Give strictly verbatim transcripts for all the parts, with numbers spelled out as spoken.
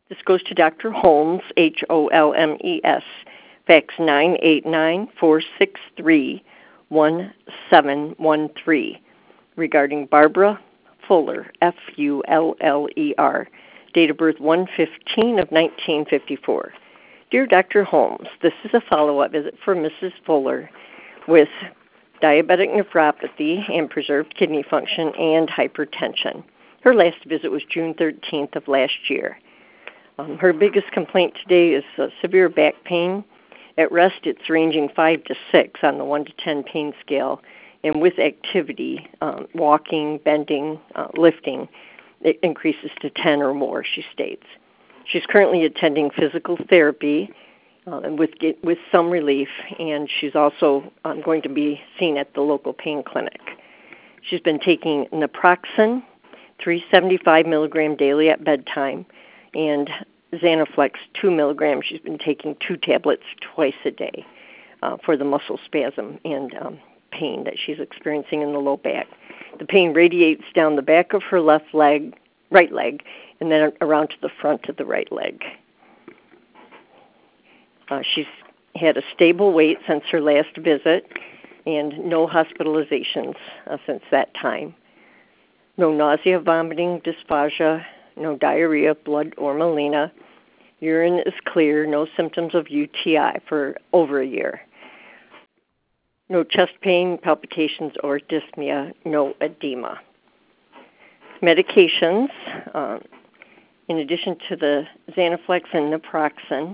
This goes to Doctor Holmes, H O L M E S, fax nine eight nine, four six three, one seven one three, regarding Barbara Fuller, F U L L E R, date of birth one fifteen of nineteen fifty-four. Dear Doctor Holmes, this is a follow-up visit for Missus Fuller with diabetic nephropathy and preserved kidney function and hypertension. Her last visit was June thirteenth of last year. Um, her biggest complaint today is uh, severe back pain. At rest, it's ranging five to six on the one to ten pain scale, and with activity, um, walking, bending, uh, lifting, it increases to ten or more, she states. She's currently attending physical therapy uh, with with some relief, and she's also um, going to be seen at the local pain clinic. She's been taking naproxen, three hundred seventy-five milligram daily at bedtime, and Xanaflex, two milligrams. She's been taking two tablets twice a day uh, for the muscle spasm and um, pain that she's experiencing in the low back. The pain radiates down the back of her left leg, right leg, and then around to the front of the right leg. Uh, she's had a stable weight since her last visit and no hospitalizations uh, since that time. No nausea, vomiting, dysphagia, no diarrhea, blood, or melena. Urine is clear, no symptoms of U T I for over a year. No chest pain, palpitations, or dyspnea, no edema. Medications, um, in addition to the Xanaflex and naproxen,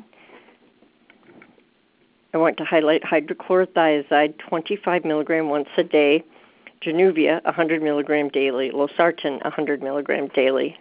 I want to highlight hydrochlorothiazide, twenty-five milligram once a day, Januvia, one hundred milligram daily, losartan, one hundred milligram daily.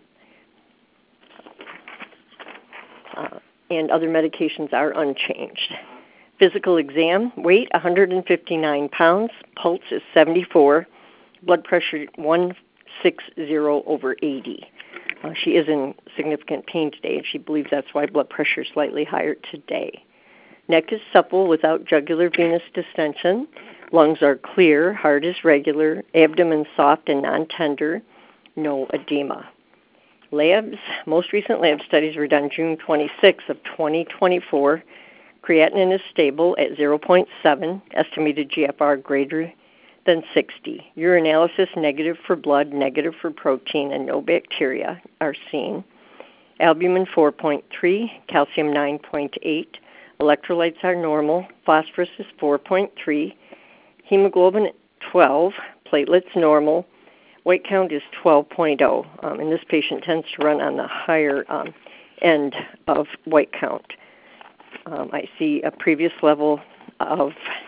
Uh, and other medications are unchanged. Physical exam, weight one hundred fifty-nine pounds, pulse is seventy-four, blood pressure one sixty over eighty. Uh, she is in significant pain today, and she believes that's why blood pressure is slightly higher today. Neck is supple without jugular venous distension. Lungs are clear, heart is regular, abdomen soft and non-tender, no edema. Labs, most recent lab studies were done June twenty-sixth of twenty twenty-four. Creatinine is stable at zero point seven, estimated G F R greater than sixty. Urinalysis negative for blood, negative for protein, and no bacteria are seen. Albumin four point three, calcium nine point eight. Electrolytes are normal. Phosphorus is four point three. Hemoglobin twelve. Platelets normal. White count is twelve point oh, um, and this patient tends to run on the higher um, end of white count. Um, I see a previous level of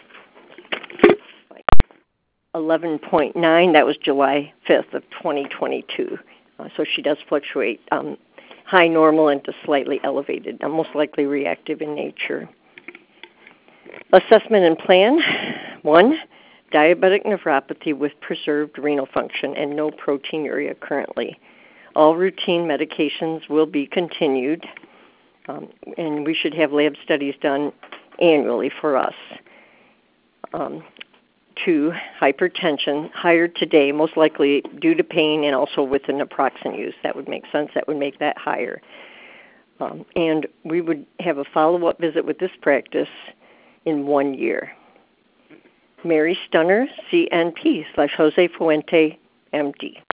eleven point nine. That was July fifth of twenty twenty-two. Uh, so she does fluctuate um, high normal into slightly elevated, uh, most likely reactive in nature. Assessment and plan. One, diabetic nephropathy with preserved renal function and no proteinuria currently. All routine medications will be continued, um, and we should have lab studies done annually for us. Um, two, hypertension, higher today, most likely due to pain and also with the naproxen use. That would make sense. That would make that higher. Um, and we would have a follow-up visit with this practice in one year. Mary Stunner, C N P slash Jose Fuente, M D.